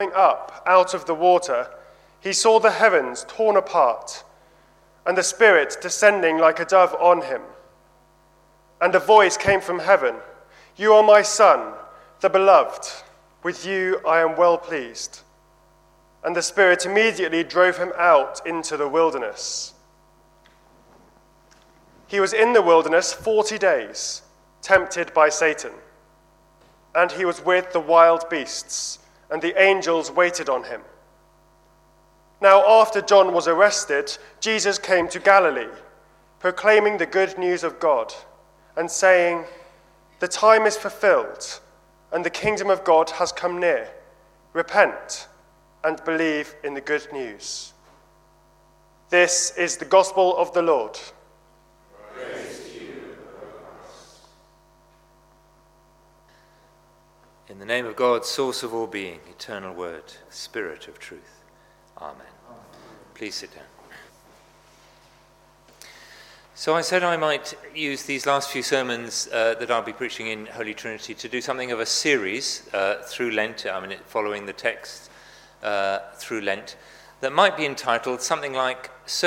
Up out of the water, he saw the heavens torn apart, and the Spirit descending like a dove on him. And a voice came from heaven, "You are my Son, the beloved. With you I am well pleased." And the Spirit immediately drove him out into the wilderness. He was in the wilderness 40 days, tempted by Satan. And he was with the wild beasts, and the angels waited on him. Now after John was arrested, Jesus came to Galilee, proclaiming the good news of God, and saying, "The time is fulfilled, and the kingdom of God has come near. Repent and believe in the good news." This is the gospel of the Lord. Praise to you, O Christ. In the name of God, source of all being, eternal word, Spirit of truth. Amen. Please sit down. So I said I might use these last few sermons that I'll be preaching in Holy Trinity to do something of a series through Lent, following the text through Lent, that might be entitled something like,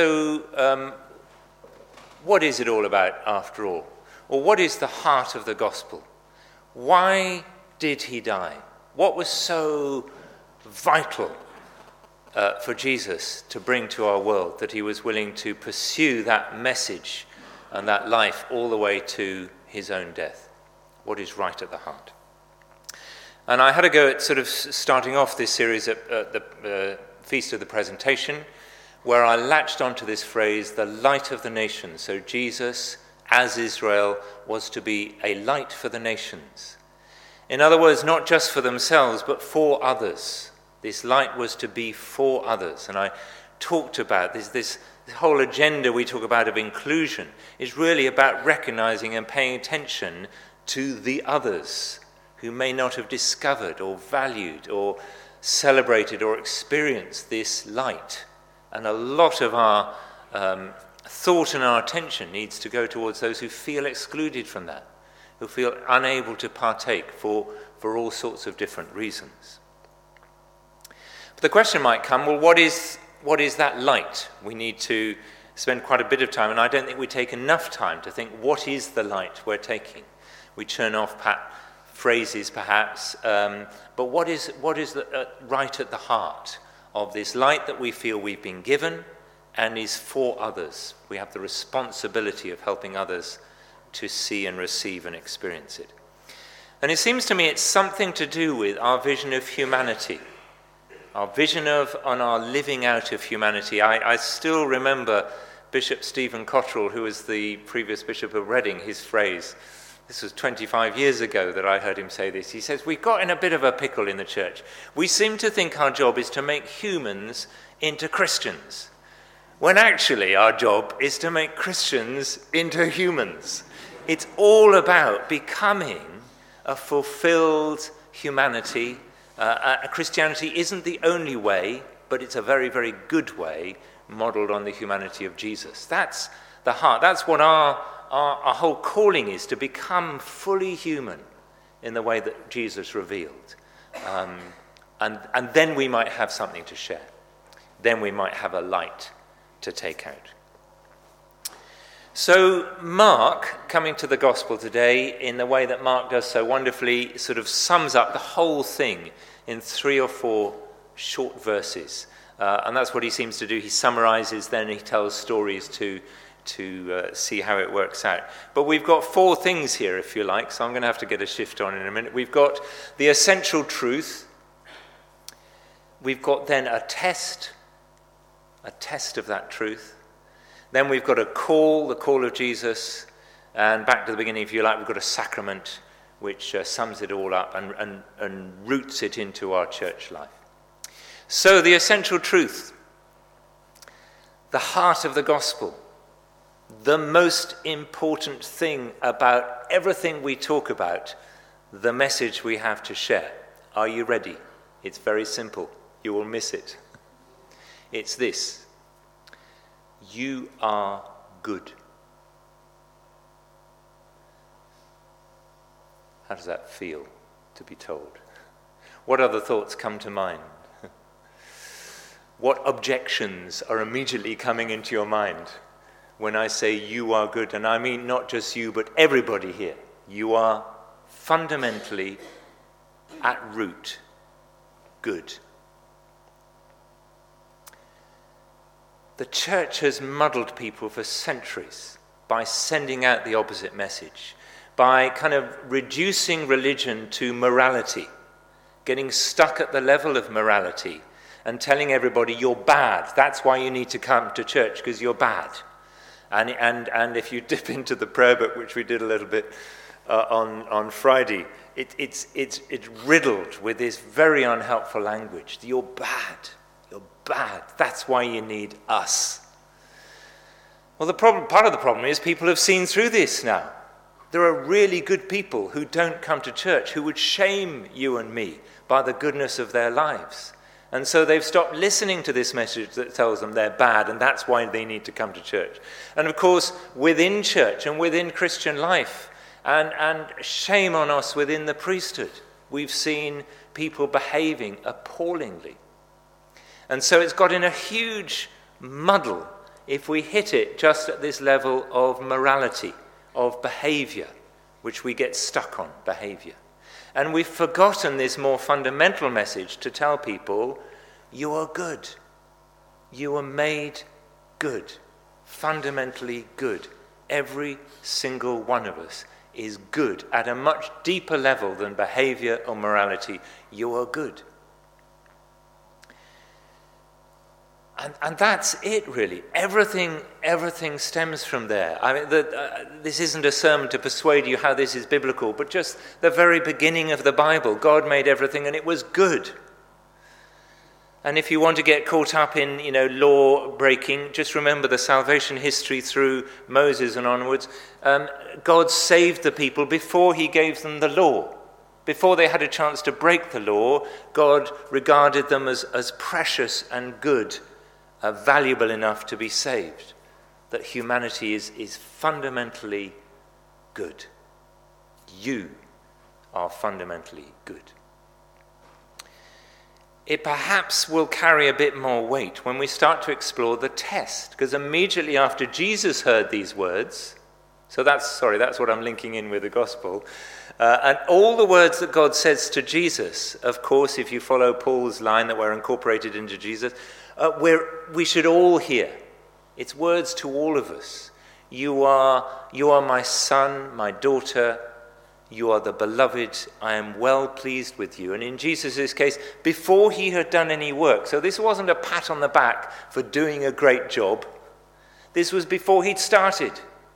what is it all about after all? Or what is the heart of the gospel? Why did he die? What was so vital for Jesus to bring to our world that he was willing to pursue that message and that life all the way to his own death? What is right at the heart? And I had a go at sort of starting off this series at the Feast of the Presentation, where I latched onto this phrase, the light of the nations. So Jesus, as Israel, was to be a light for the nations. In other words, not just for themselves, but for others. This light was to be for others. And I talked about this whole agenda we talk about of inclusion is really about recognizing and paying attention to the others who may not have discovered or valued or celebrated or experienced this light. And a lot of our thought and our attention needs to go towards those who feel excluded from that, who feel unable to partake for all sorts of different reasons. But the question might come, well, what is that light? We need to spend quite a bit of time, and I don't think we take enough time to think, what is the light we're taking? We churn off phrases perhaps, but what is right at the heart of this light that we feel we've been given and is for others? We have the responsibility of helping others to see and receive and experience it. And it seems to me it's something to do with our vision of humanity, our vision of and our living out of humanity. I still remember Bishop Stephen Cottrell, who was the previous Bishop of Reading, his phrase. This was 25 years ago that I heard him say this. He says, "We've got in a bit of a pickle in the church. We seem to think our job is to make humans into Christians, when actually our job is to make Christians into humans. It's all about becoming a fulfilled humanity. Christianity isn't the only way, but it's a very, very good way, modeled on the humanity of Jesus. That's the heart. That's what our whole calling is, to become fully human in the way that Jesus revealed. And then we might have something to share. Then we might have a light to take out. So Mark, coming to the gospel today, in the way that Mark does so wonderfully, sort of sums up the whole thing in 3 or 4 short verses. And that's what he seems to do. He summarizes, then he tells stories to see how it works out. But we've got 4 things here, if you like, so I'm going to have to get a shift on in a minute. We've got the essential truth. We've got then a test of that truth. Then we've got a call, the call of Jesus. And back to the beginning, if you like, we've got a sacrament, which sums it all up and roots it into our church life. So the essential truth, the heart of the gospel, the most important thing about everything we talk about, the message we have to share. Are you ready? It's very simple. You will miss it. It's this: you are good. How does that feel to be told? What other thoughts come to mind what objections are immediately coming into your mind when I say you are good? And I mean not just you, but everybody here. You are fundamentally, at root, good. The church has muddled people for centuries by sending out the opposite message, by kind of reducing religion to morality, getting stuck at the level of morality and telling everybody you're bad. That's why you need to come to church, because you're bad. And if you dip into the prayer book, which we did a little bit on Friday, it's riddled with this very unhelpful language. You're bad. You're bad. That's why you need us. Well, part of the problem is people have seen through this now. There are really good people who don't come to church, who would shame you and me by the goodness of their lives. And so they've stopped listening to this message that tells them they're bad, and that's why they need to come to church. And of course, within church and within Christian life, and shame on us within the priesthood, we've seen people behaving appallingly. And so it's got in a huge muddle if we hit it just at this level of morality, of behavior, which we get stuck on, behavior. And we've forgotten this more fundamental message to tell people, you are good. You are made good, fundamentally good. Every single one of us is good at a much deeper level than behavior or morality. You are good. And that's it, really. Everything stems from there. I mean, this isn't a sermon to persuade you how this is biblical, but just the very beginning of the Bible. God made everything and it was good. And if you want to get caught up in, law breaking, just remember the salvation history through Moses and onwards. God saved the people before he gave them the law. Before they had a chance to break the law, God regarded them as precious and good, valuable enough to be saved, that humanity is fundamentally good. You are fundamentally good. It perhaps will carry a bit more weight when we start to explore the test, because immediately after Jesus heard these words, that's what I'm linking in with the gospel, and all the words that God says to Jesus, of course, if you follow Paul's line that we're incorporated into Jesus, we should all hear. It's words to all of us. You are my son, my daughter. You are the beloved. I am well pleased with you. And in Jesus' case, before he had done any work, so this wasn't a pat on the back for doing a great job. This was before he'd started.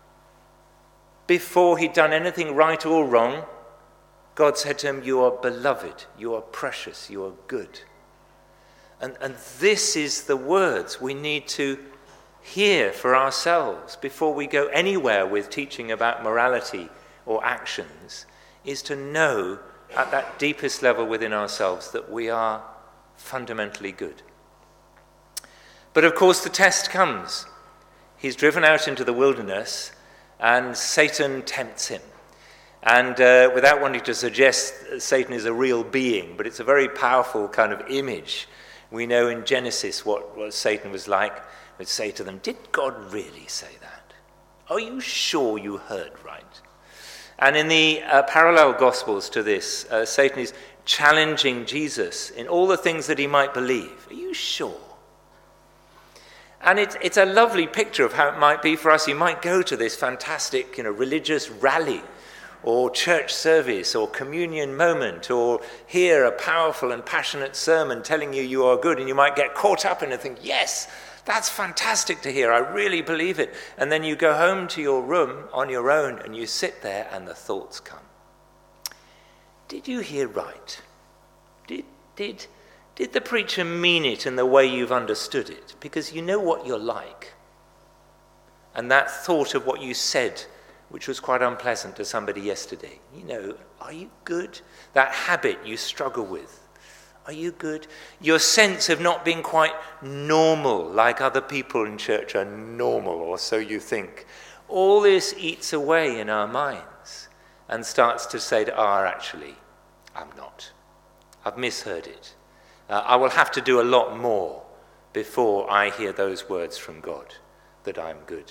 Before he'd done anything right or wrong, God said to him, you are beloved, you are precious, you are good. And this is the words we need to hear for ourselves before we go anywhere with teaching about morality or actions, is to know at that deepest level within ourselves that we are fundamentally good. But of course the test comes. He's driven out into the wilderness and Satan tempts him. And without wanting to suggest Satan is a real being, but it's a very powerful kind of image. We know in Genesis what Satan was like. Would say to them, did God really say that? Are you sure you heard right? And in the parallel Gospels to this, Satan is challenging Jesus in all the things that he might believe. Are you sure? And it's a lovely picture of how it might be for us. You might go to this fantastic, religious rally or church service or communion moment, or hear a powerful and passionate sermon telling you are good, and you might get caught up in it and think, yes, that's fantastic to hear, I really believe it. And then you go home to your room on your own and you sit there and the thoughts come. Did you hear right? Did the preacher mean it in the way you've understood it? Because you know what you're like. And that thought of what you said, which was quite unpleasant to somebody yesterday, are you good? That habit you struggle with, are you good? Your sense of not being quite normal, like other people in church are normal, or so you think. All this eats away in our minds and starts to say to actually, I'm not. I've misheard it. I will have to do a lot more before I hear those words from God, that I'm good.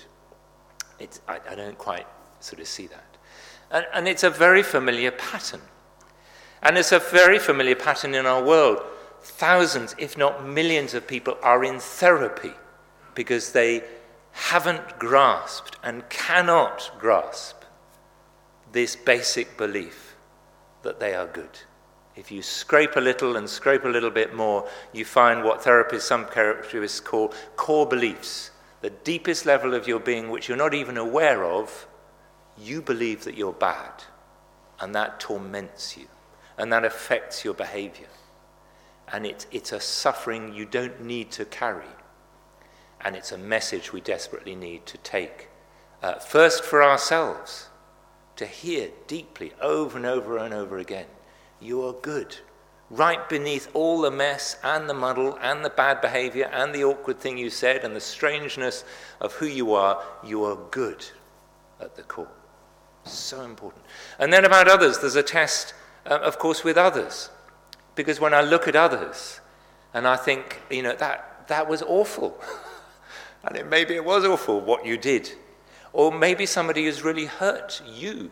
I don't quite sort of see that. And it's a very familiar pattern. And it's a very familiar pattern in our world. Thousands, if not millions of people are in therapy because they haven't grasped and cannot grasp this basic belief that they are good. If you scrape a little and scrape a little bit more, you find what some therapists call core beliefs. The deepest level of your being, which you're not even aware of, you believe that you're bad. And that torments you. And that affects your behavior. And it's a suffering you don't need to carry. And it's a message we desperately need to take. First for ourselves, to hear deeply over and over and over again. You are good. Right beneath all the mess and the muddle and the bad behavior and the awkward thing you said and the strangeness of who you are good at the core. So important. And then about others, there's a test, of course, with others. Because when I look at others and I think, that was awful. And maybe it was awful what you did. Or maybe somebody has really hurt you.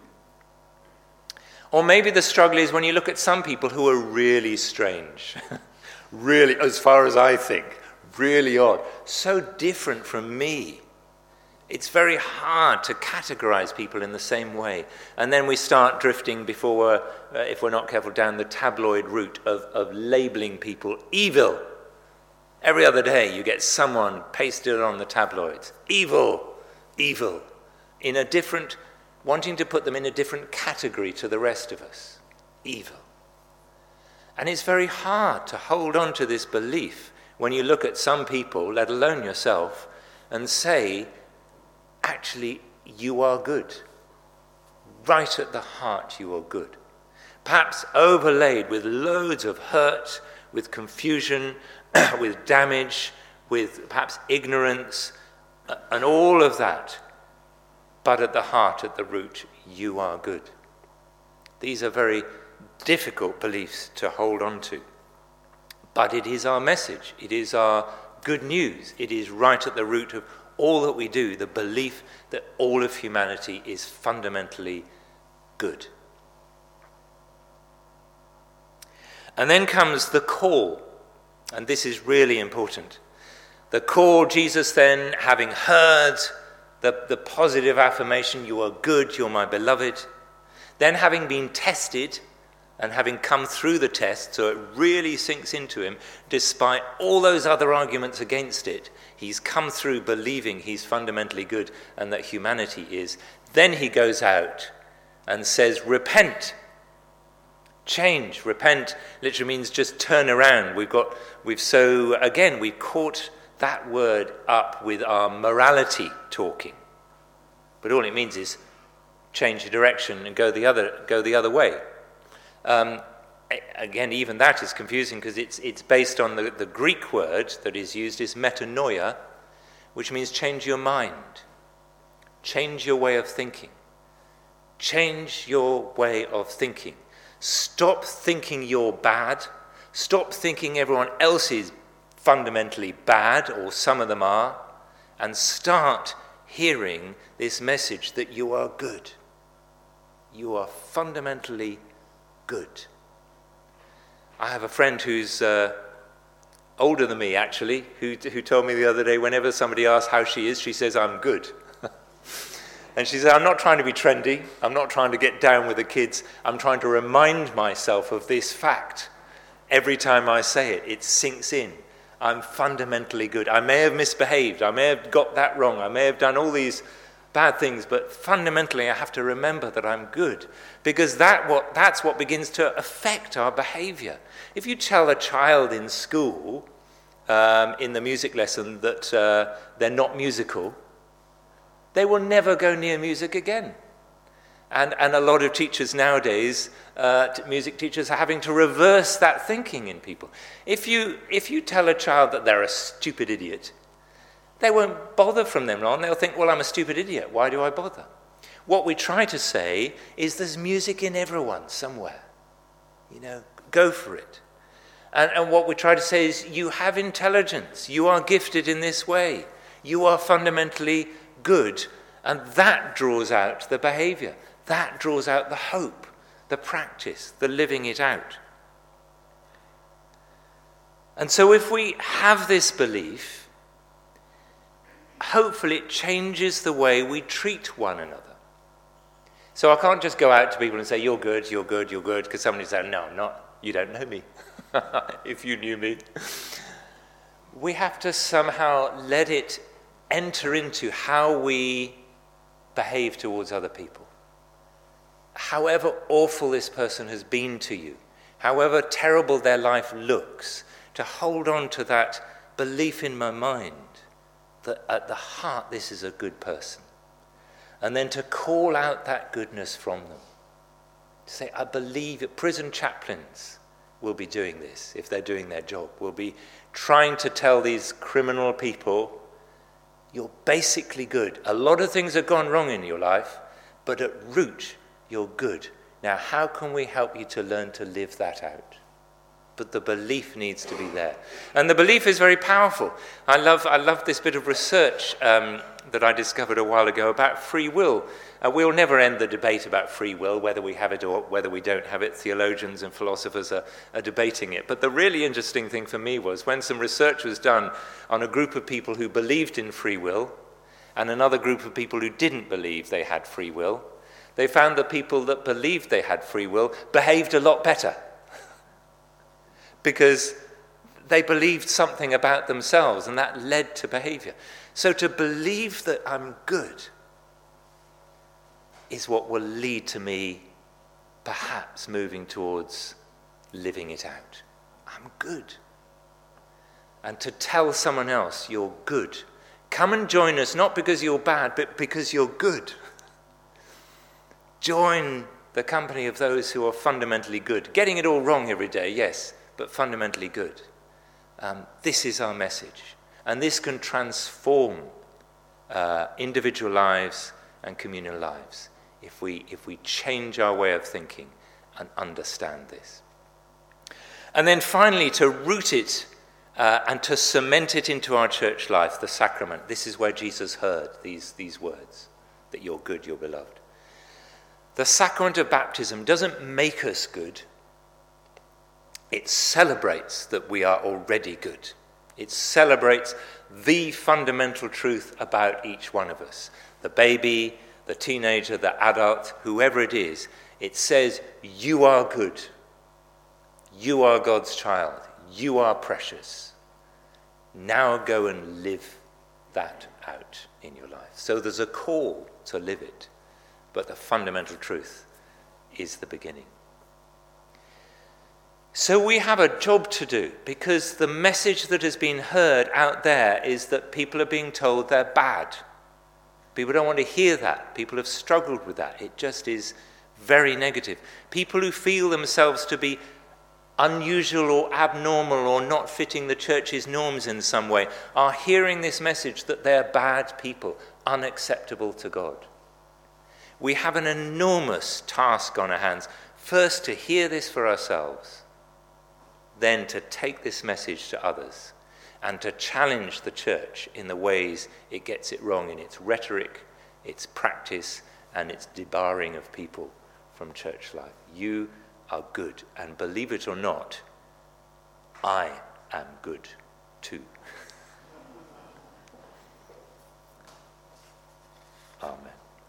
Or maybe the struggle is when you look at some people who are really strange, really, as far as I think, really odd, so different from me. It's very hard to categorize people in the same way. And then we start drifting before, if we're not careful, down the tabloid route of labeling people evil. Every other day you get someone pasted on the tabloids. Evil, evil, in a different, wanting to put them in a different category to the rest of us. Evil. And it's very hard to hold on to this belief when you look at some people, let alone yourself, and say, actually, you are good. Right at the heart, you are good. Perhaps overlaid with loads of hurt, with confusion, with damage, with perhaps ignorance, and all of that. But at the heart, at the root, you are good. These are very difficult beliefs to hold on to. But it is our message. It is our good news. It is right at the root of all that we do, the belief that all of humanity is fundamentally good. And then comes the call, and this is really important. The call, Jesus then, having heard the positive affirmation, you are good, you're my beloved, then having been tested and having come through the test, so it really sinks into him, despite all those other arguments against it, he's come through believing he's fundamentally good and that humanity is. Then he goes out and says, repent, change. Repent literally means just turn around. We've caught that word up with our morality talking. But all it means is change your direction and go the other way. Again, even that is confusing because it's based on the Greek word that is used is metanoia, which means change your mind, change your way of thinking. Change your way of thinking. Stop thinking you're bad. Stop thinking everyone else is fundamentally bad, or some of them are, and start hearing this message that you are good. You are fundamentally good. I have a friend who's older than me, actually, who told me the other day, whenever somebody asks how she is, she says, I'm good. And she said, I'm not trying to be trendy. I'm not trying to get down with the kids. I'm trying to remind myself of this fact. Every time I say it, it sinks in. I'm fundamentally good. I may have misbehaved. I may have got that wrong. I may have done all these bad things, but fundamentally I have to remember that I'm good, because that's what begins to affect our behavior. If you tell a child in school, in the music lesson, that they're not musical, they will never go near music again. And a lot of teachers nowadays, music teachers, are having to reverse that thinking in people. If you tell a child that they're a stupid idiot, they won't bother from then on. They'll think, well, I'm a stupid idiot. Why do I bother? What we try to say is there's music in everyone somewhere. Go for it. And what we try to say is, you have intelligence. You are gifted in this way. You are fundamentally good. And that draws out the behavior. That draws out the hope, the practice, the living it out. And so if we have this belief, hopefully it changes the way we treat one another. So I can't just go out to people and say, you're good, you're good, you're good, because somebody says, no, I'm not. You don't know me. If you knew me. We have to somehow let it enter into how we behave towards other people. However awful this person has been to you, however terrible their life looks, to hold on to that belief in my mind that at the heart this is a good person. And then to call out that goodness from them. To say, I believe it. Prison chaplains will be doing this if they're doing their job. Will be trying to tell these criminal people, you're basically good. A lot of things have gone wrong in your life, but at root, you're good. Now, how can we help you to learn to live that out? But the belief needs to be there. And the belief is very powerful. I love this bit of research that I discovered a while ago about free will. We'll never end the debate about free will, whether we have it or whether we don't have it. Theologians and philosophers are debating it. But the really interesting thing for me was when some research was done on a group of people who believed in free will and another group of people who didn't believe they had free will, they found the people that believed they had free will behaved a lot better. Because they believed something about themselves, and that led to behavior. So to believe that I'm good is what will lead to me perhaps moving towards living it out. I'm good. And to tell someone else, you're good. Come and join us, not because you're bad, but because you're good. Join the company of those who are fundamentally good. Getting it all wrong every day, yes, but fundamentally good. This is our message. And this can transform individual lives and communal lives if we change our way of thinking and understand this. And then finally, to root it and to cement it into our church life, the sacrament. This is where Jesus heard these words, that you're good, you're beloved. The sacrament of baptism doesn't make us good. It celebrates that we are already good. It celebrates the fundamental truth about each one of us. The baby, the teenager, the adult, whoever it is, it says, you are good. You are God's child. You are precious. Now go and live that out in your life. So there's a call to live it, but the fundamental truth is the beginning. So we have a job to do, because the message that has been heard out there is that people are being told they're bad. People don't want to hear that. People have struggled with that. It just is very negative. People who feel themselves to be unusual or abnormal or not fitting the church's norms in some way are hearing this message that they're bad people, unacceptable to God. We have an enormous task on our hands. First, to hear this for ourselves. Then to take this message to others and to challenge the church in the ways it gets it wrong in its rhetoric, its practice, and its debarring of people from church life. You are good, and believe it or not, I am good too. Amen.